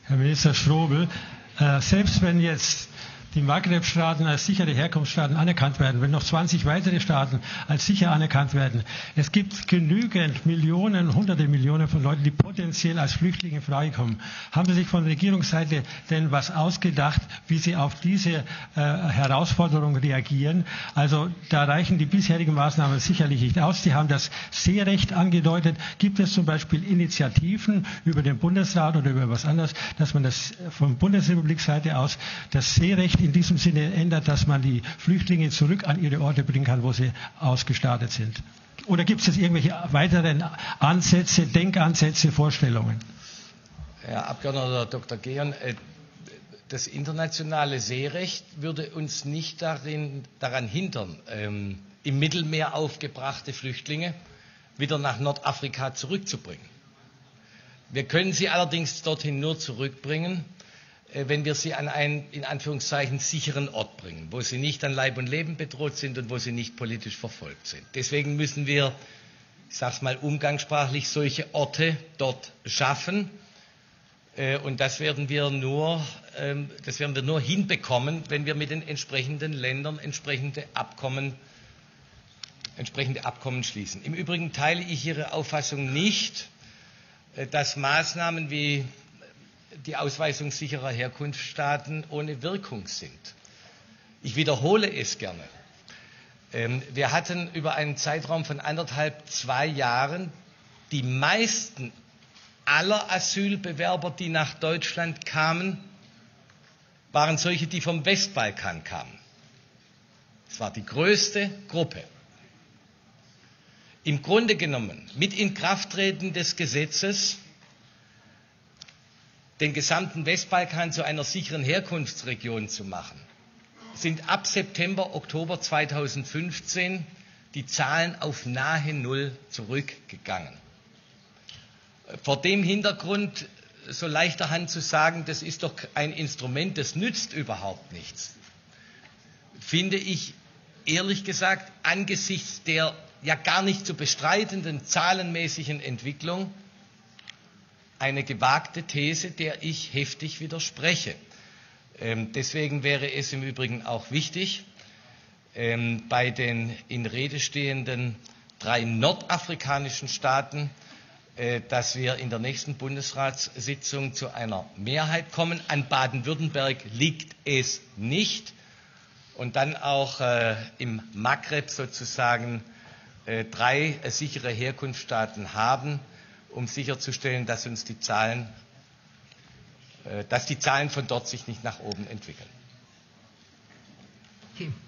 Herr Minister Strobel, selbst wenn jetzt die Maghreb-Staaten als sichere Herkunftsstaaten anerkannt werden, wenn noch 20 weitere Staaten als sicher anerkannt werden, es gibt genügend Millionen, hunderte Millionen von Leuten, die potenziell als Flüchtlinge in Frage kommen. Haben Sie sich von der Regierungsseite denn was ausgedacht, wie Sie auf diese Herausforderung reagieren? Also da reichen die bisherigen Maßnahmen sicherlich nicht aus. Sie haben das Seerecht angedeutet. Gibt es zum Beispiel Initiativen über den Bundesrat oder über was anderes, dass man das von Bundesrepublikseite aus das Seerecht in diesem Sinne ändert, dass man die Flüchtlinge zurück an ihre Orte bringen kann, wo sie ausgestartet sind? Oder gibt es jetzt irgendwelche weiteren Ansätze, Denkansätze, Vorstellungen? Herr Abgeordneter Dr. Gehrn, das internationale Seerecht würde uns nicht daran hindern, im Mittelmeer aufgebrachte Flüchtlinge wieder nach Nordafrika zurückzubringen. Wir können sie allerdings dorthin nur zurückbringen, wenn wir sie an einen, in Anführungszeichen, sicheren Ort bringen, wo sie nicht an Leib und Leben bedroht sind und wo sie nicht politisch verfolgt sind. Deswegen müssen wir, ich sage es mal umgangssprachlich, solche Orte dort schaffen. Und das werden wir nur hinbekommen, wenn wir mit den entsprechenden Ländern entsprechende Abkommen schließen. Im Übrigen teile ich Ihre Auffassung nicht, dass Maßnahmen wie die Ausweisung sicherer Herkunftsstaaten ohne Wirkung sind. Ich wiederhole es gerne. Wir hatten über einen Zeitraum von 2 Jahren die meisten aller Asylbewerber, die nach Deutschland kamen, waren solche, die vom Westbalkan kamen. Es war die größte Gruppe. Im Grunde genommen, mit Inkrafttreten des Gesetzes, den gesamten Westbalkan zu einer sicheren Herkunftsregion zu machen, sind ab September, Oktober 2015 die Zahlen auf nahe Null zurückgegangen. Vor dem Hintergrund so leichter Hand zu sagen, das ist doch ein Instrument, das nützt überhaupt nichts, finde ich ehrlich gesagt angesichts der ja gar nicht zu bestreitenden zahlenmäßigen Entwicklung eine gewagte These, der ich heftig widerspreche. Deswegen wäre es im Übrigen auch wichtig, bei den in Rede stehenden 3 nordafrikanischen Staaten, dass wir in der nächsten Bundesratssitzung zu einer Mehrheit kommen. An Baden-Württemberg liegt es nicht. Und dann auch im Maghreb sozusagen 3 sichere Herkunftsstaaten haben, um sicherzustellen, dass die Zahlen von dort sich nicht nach oben entwickeln. Okay.